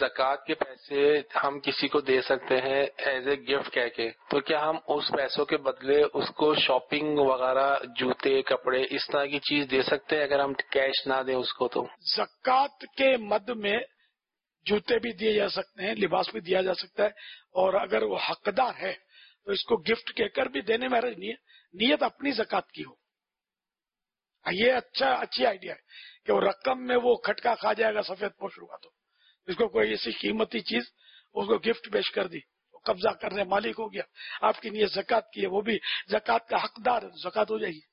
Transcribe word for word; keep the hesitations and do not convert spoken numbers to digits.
ज़कात के पैसे हम किसी को दे सकते हैं एज ए गिफ्ट कह के, तो क्या हम उस पैसों के बदले उसको शॉपिंग वगैरह, जूते, कपड़े, इस तरह की चीज दे सकते हैं अगर हम कैश ना दें उसको? तो ज़कात के मद में जूते भी दिए जा सकते हैं, लिबास भी दिया जा सकता है, और अगर वो हकदार है तो इसको गिफ्ट कहकर भी देने में हर्ज नहीं है, नियत अपनी ज़कात की हो। ये अच्छा अच्छी आइडिया है कि वो रकम में वो खटका खा जाएगा सफेद पोश होगा, तो इसको कोई ऐसी कीमती चीज उसको गिफ्ट पेश कर दी, कब्जा करने मालिक हो गया, आपकी नियत ज़कात की है, वो भी ज़कात का हकदार है, ज़कात हो जाएगी।